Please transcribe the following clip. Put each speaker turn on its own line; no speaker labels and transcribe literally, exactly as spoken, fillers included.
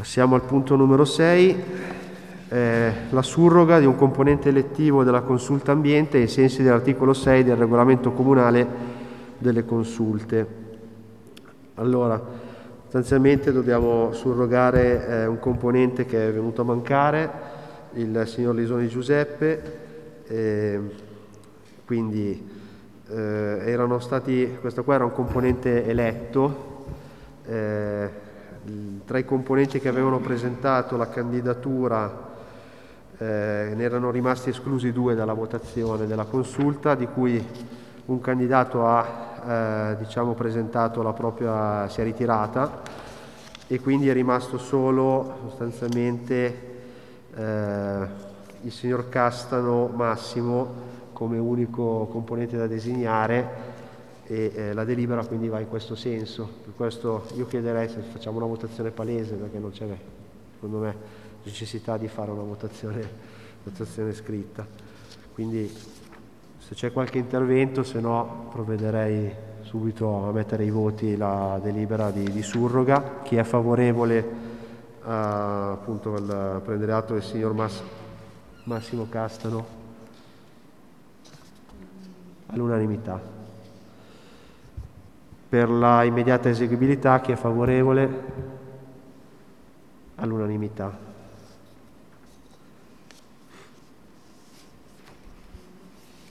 Passiamo al punto numero sei, eh, la surroga di un componente elettivo della consulta ambiente ai sensi dell'articolo sei del regolamento comunale delle consulte. Allora, sostanzialmente dobbiamo surrogare eh, un componente che è venuto a mancare, il signor Lisoni Giuseppe, eh, quindi eh, erano stati, questo qua era un componente eletto, eh, tra i componenti che avevano presentato la candidatura eh, ne erano rimasti esclusi due dalla votazione della consulta, di cui un candidato ha eh, diciamo presentato la propria, si è ritirata, e quindi è rimasto solo sostanzialmente eh, il signor Castano Massimo come unico componente da designare, e eh, la delibera quindi va in questo senso. Per questo io chiederei se facciamo una votazione palese, perché non c'è, secondo me, necessità di fare una votazione, votazione scritta. Quindi se c'è qualche intervento, se no provvederei subito a mettere ai voti la delibera di, di surroga. Chi è favorevole a, appunto al prendere atto del signor Mass- Massimo Castano? All'unanimità. Per la immediata eseguibilità, chi è favorevole? All'unanimità.